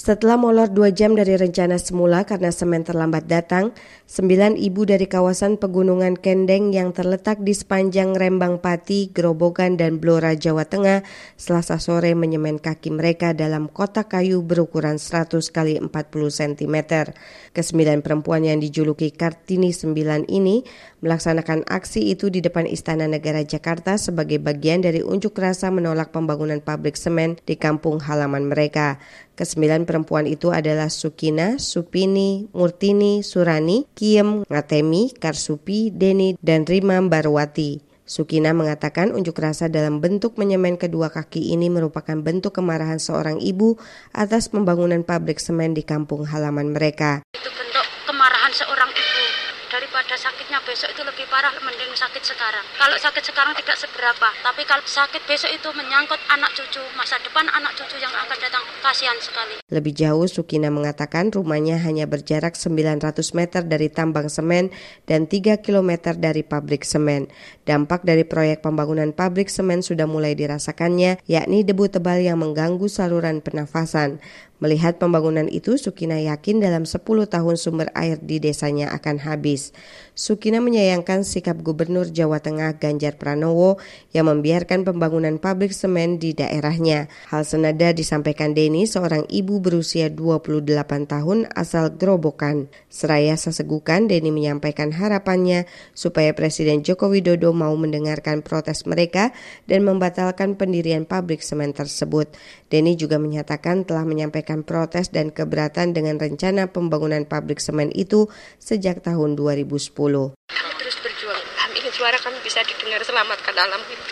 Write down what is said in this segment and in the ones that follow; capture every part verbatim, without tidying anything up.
Setelah molor dua jam dari rencana semula karena semen terlambat datang, sembilan ibu dari kawasan Pegunungan Kendeng yang terletak di sepanjang Rembang Pati, Grobogan, dan Blora, Jawa Tengah, Selasa sore menyemen kaki mereka dalam kotak kayu berukuran seratus kali empat puluh sentimeter. Kesembilan perempuan yang dijuluki Kartini Sembilan ini melaksanakan aksi itu di depan Istana Negara Jakarta sebagai bagian dari unjuk rasa menolak pembangunan pabrik semen di kampung halaman mereka. Kesembilan perempuan itu adalah Sukina, Supini, Murtini, Surani, Kiem, Ngatemi, Karsupi, Deni, dan Rima Barwati. Sukina mengatakan unjuk rasa dalam bentuk menyemen kedua kaki ini merupakan bentuk kemarahan seorang ibu atas pembangunan pabrik semen di kampung halaman mereka. Itu bentuk kemarahan seorang ibu. Daripada sakitnya besok itu lebih parah, mending sakit sekarang. Kalau sakit sekarang tidak seberapa, tapi kalau sakit besok itu menyangkut anak cucu, masa depan anak cucu yang akan datang, kasihan sekali. Lebih jauh, Sukina mengatakan rumahnya hanya berjarak sembilan ratus meter dari tambang semen dan tiga kilometer dari pabrik semen. Dampak dari proyek pembangunan pabrik semen sudah mulai dirasakannya, yakni debu tebal yang mengganggu saluran pernafasan. Melihat pembangunan itu, Sukina yakin dalam sepuluh tahun sumber air di desanya akan habis. Sukina menyayangkan sikap Gubernur Jawa Tengah Ganjar Pranowo yang membiarkan pembangunan pabrik semen di daerahnya. Hal senada disampaikan Deni, seorang ibu berusia dua puluh delapan tahun asal Grobogan. Seraya sesegukan, Deni menyampaikan harapannya supaya Presiden Joko Widodo mau mendengarkan protes mereka dan membatalkan pendirian pabrik semen tersebut. Deni juga menyatakan telah menyampaikan protes dan keberatan dengan rencana pembangunan pabrik semen itu sejak tahun dua ribu sepuluh. Kami terus berjuang, kami ingin suara kami bisa didengar, selamatkan alam itu.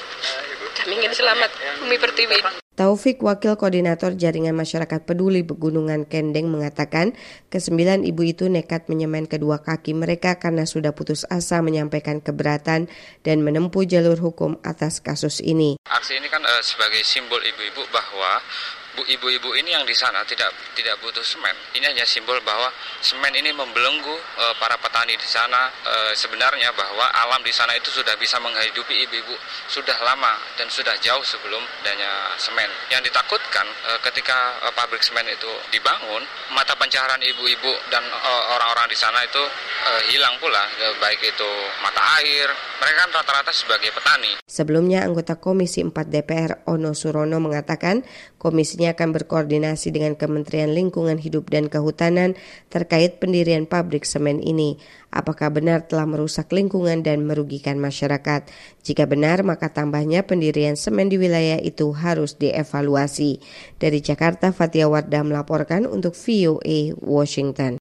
Kami ingin selamat Bumi Pertiwi. Taufik, Wakil Koordinator Jaringan Masyarakat Peduli Pegunungan Kendeng, mengatakan kesembilan ibu itu nekat menyemen kedua kaki mereka karena sudah putus asa menyampaikan keberatan dan menempuh jalur hukum atas kasus ini. Aksi ini kan uh, sebagai simbol ibu-ibu bahwa Bu ibu-ibu ini yang di sana tidak tidak butuh semen. Ini hanya simbol bahwa semen ini membelenggu e, para petani di sana. E, sebenarnya bahwa alam di sana itu sudah bisa menghidupi ibu-ibu sudah lama dan sudah jauh sebelum adanya semen. Yang ditakutkan e, ketika e, pabrik semen itu dibangun, mata pencaharian ibu-ibu dan e, orang-orang di sana itu e, hilang pula, e, baik itu mata air. Mereka kan rata-rata sebagai petani. Sebelumnya anggota Komisi empat D P R Ono Surono mengatakan komisinya akan berkoordinasi dengan Kementerian Lingkungan Hidup dan Kehutanan terkait pendirian pabrik semen ini. Apakah benar telah merusak lingkungan dan merugikan masyarakat? Jika benar, maka tambahnya pendirian semen di wilayah itu harus dievaluasi. Dari Jakarta, Fatia Wardah melaporkan untuk V O A Washington.